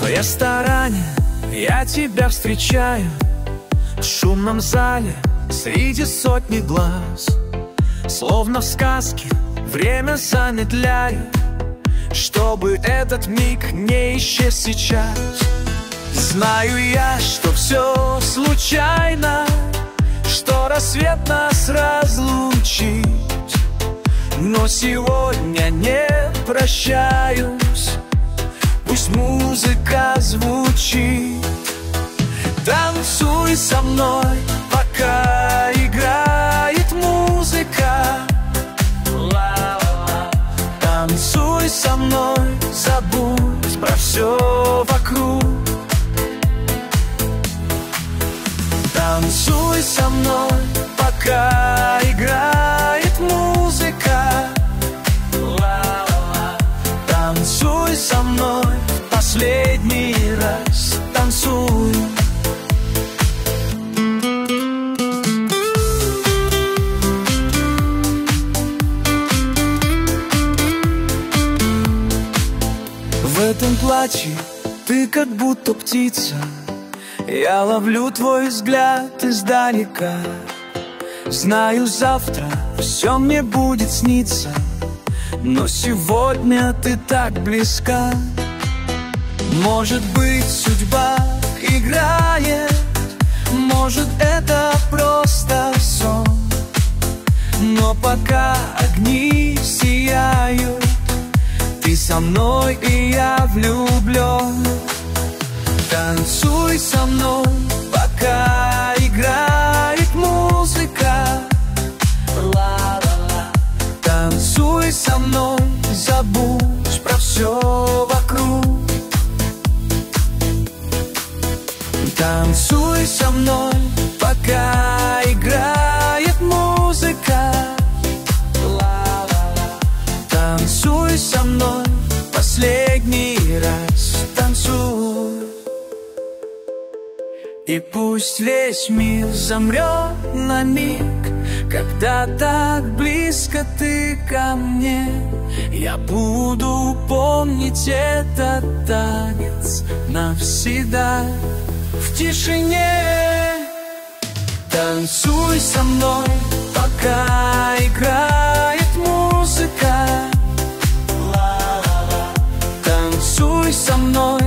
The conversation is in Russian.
В ресторане я тебя встречаю, в шумном зале среди сотни глаз. Словно в сказке время замедляю, чтобы этот миг не исчез сейчас. Знаю я, что все случайно, что рассвет нас разлучит, но сегодня не прощаюсь, пусть музыка звучит. Танцуй со мной, пока играет музыка. Танцуй со мной, забудь про все вокруг. Танцуй со мной, пока играет музыка. Танцуй со мной, последний раз танцуй. В этом платье ты как будто птица, я ловлю твой взгляд издалека. Знаю, завтра все мне будет сниться, но сегодня ты так близка. Может быть, судьба играет, может, это просто сон, но пока огни сияют, ты со мной, и я влюблен. Танцуй со мной, пока играет музыка. Танцуй со мной, забудь про все вокруг. Танцуй со мной, пока играет музыка. Танцуй со мной, последний раз танцуй. И пусть весь мир замрет на миг, когда так близко ты ко мне, я буду помнить этот танец навсегда в тишине. Танцуй со мной, пока играет музыка. Танцуй со мной,